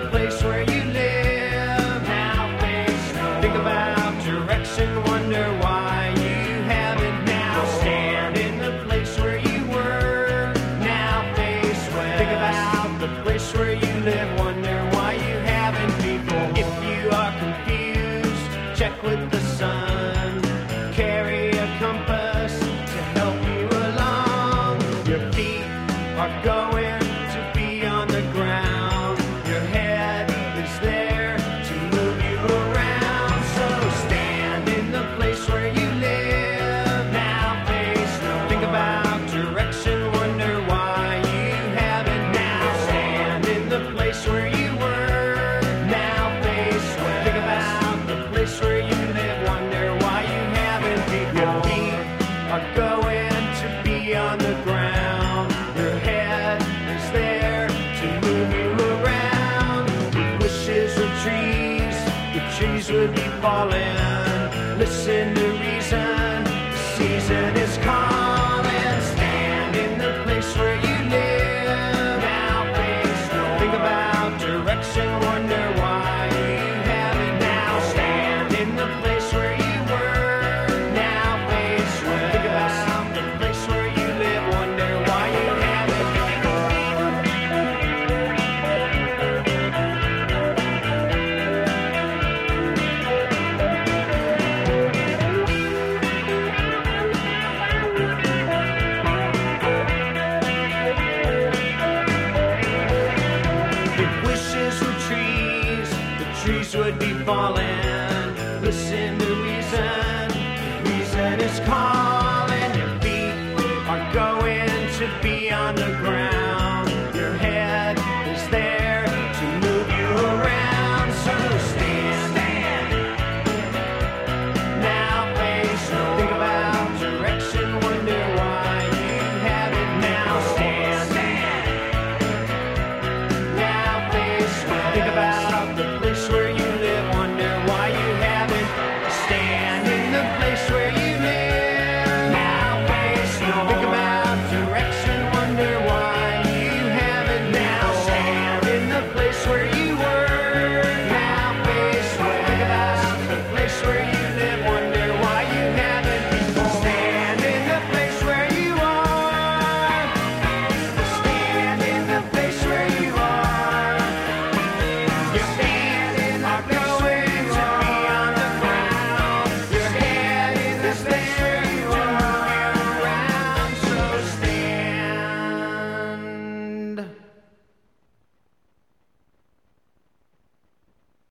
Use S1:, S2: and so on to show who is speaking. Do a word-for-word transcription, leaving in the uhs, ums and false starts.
S1: place where you live. Now face no. Think about direction, wonder why you haven't now. Stand in the place where you were. Now face west. Think about the place where you live, wonder why you haven't before. If you are confused, check with the sun. Carry a compass to help you along. Your feet are going to be on the ground. Your head is there to move you around. So stand in the place where you live. Now face no. Think about direction, wonder why you haven't now. Stand in the place where you were. Now face west. Think about the place where you live, wonder why you haven't before. Your feet are going to be on the ground. Your head is there to move you around. With wishes of trees, the trees would be falling. Listen to reason, the season is calling. Stand in the place where you live. Now face no. Think about direction, wonder why you haven't now. Stand in the place where you were. Now face west. Think about the place where you live, wonder why you haven't If wishes were trees, the trees would be falling. Listen to reason, the reason is calling. Your feet are going to be on the ground.